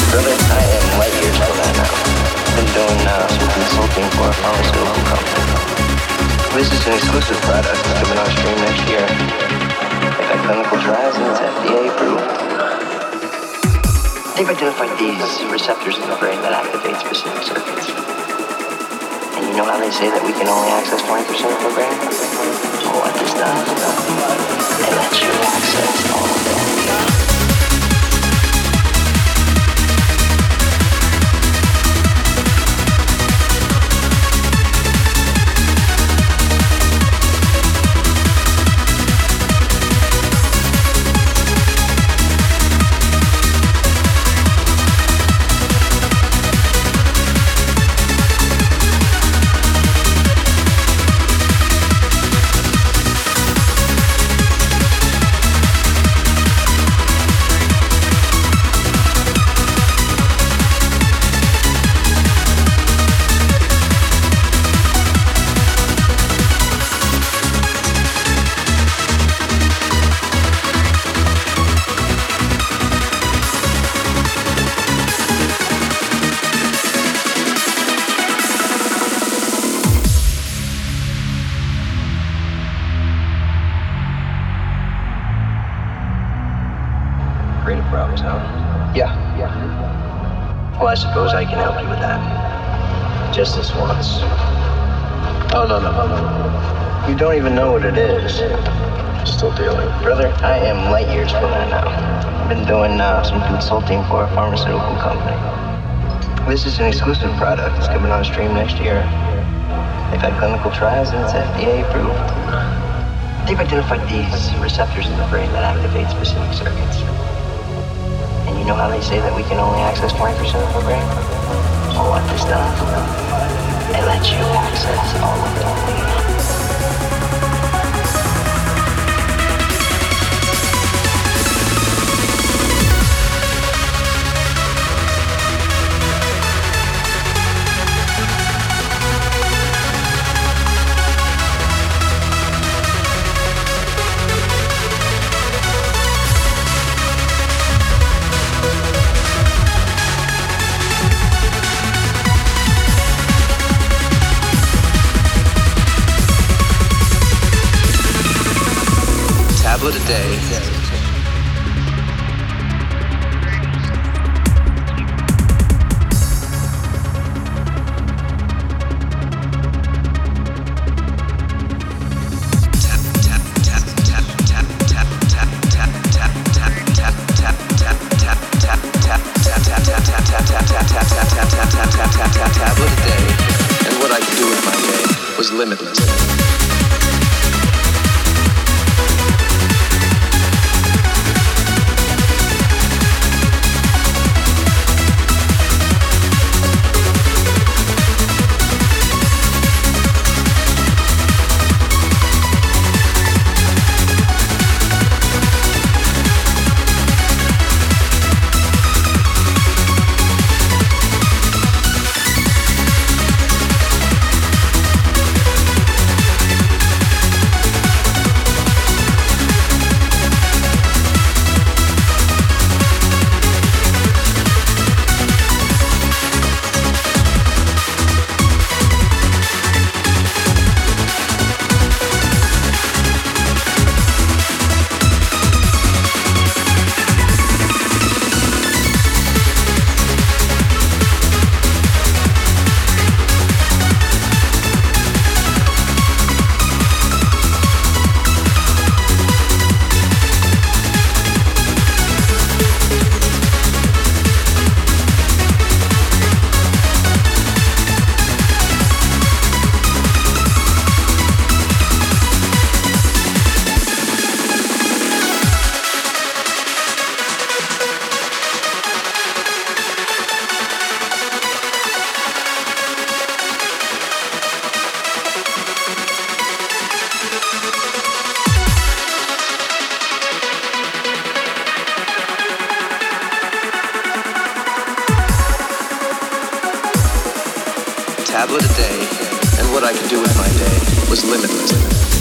Brother, I am light years from that now. Been doing some consulting for a pharmaceutical company. This is an exclusive product coming on stream next year. They've had clinical trials and it's FDA approved. They've identified these receptors in the brain that activate specific circuits. And you know how they say that we can only access 20% of our brain? Well, what this does, it lets you access all of it. Creative problems, huh? Yeah. Well, I suppose I can help you with that. Just this once. Oh, no. You don't even know what it is. Still dealing. Brother, I am light years from that now. I've been doing some consulting for a pharmaceutical company. This is an exclusive product that's coming on stream next year. They've had clinical trials and it's FDA approved. They've identified these receptors in the brain that activate specific circuits. And you know how they say that we can only access 20% of our brain? Well, what this does, it lets you access all of it. Tablet a day. Tablet a day, and what I could do with my day was limitless. Tablet a day, and what I could do with my day was limitless.